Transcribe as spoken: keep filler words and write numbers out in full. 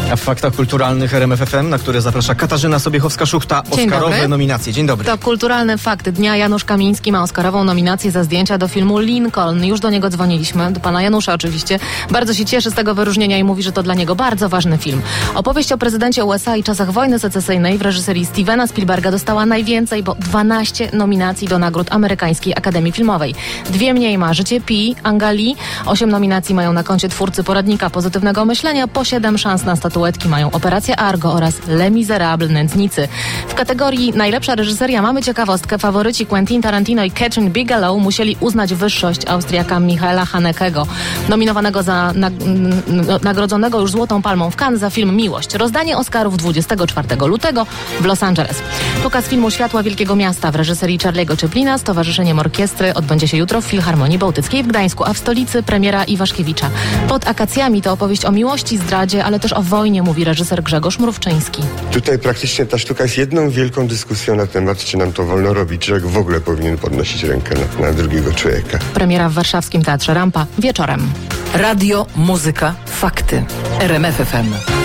A w faktach kulturalnych R M F F M, na które zaprasza Katarzyna Sobiechowska-Szuchta, Oscarowe nominacje. Dzień dobry. To kulturalny fakt dnia. Janusz Kamiński ma Oscarową nominację za zdjęcia do filmu Lincoln. Już do niego dzwoniliśmy, do pana Janusza oczywiście. Bardzo się cieszy z tego wyróżnienia i mówi, że to dla niego bardzo ważny film. Opowieść o prezydencie U S A i czasach wojny secesyjnej w reżyserii Stevena Spielberga dostała najwięcej, bo dwanaście nominacji do nagród Amerykańskiej Akademii Filmowej. Dwie mniej ma Życie Pi, Anga Lee. Osiem nominacji mają na koncie twórcy poradnika pozytywnego myślenia. Po siedem szans na statuetki mają Operacja Argo oraz Les Miserables, Nędznicy. W kategorii najlepsza reżyseria mamy ciekawostkę. Faworyci Quentin Tarantino i Catherine Bigelow musieli uznać wyższość Austriaka Michaela Hanekego, nominowanego za na, n, nagrodzonego już Złotą Palmą w Cannes za film Miłość. Rozdanie Oscarów dwudziestego czwartego lutego w Los Angeles. Pokaz filmu Światła Wielkiego Miasta w reżyserii Charlie'ego Chaplina z Towarzyszeniem Orkiestry odbędzie się jutro w Filharmonii Bałtyckiej w Gdańsku, a w stolicy premiera Iwaszkiewicza. Pod akacjami to opowieść o miłości, zdradzie, ale też o wojnie, mówi reżyser Grzegorz Mrówczyński. Tutaj praktycznie ta sztuka jest jedną wielką dyskusją na temat, czy nam to wolno robić, czy jak w ogóle powinien podnosić rękę na, na drugiego człowieka. Premiera w warszawskim Teatrze Rampa wieczorem. Radio, muzyka, fakty. R M F F M.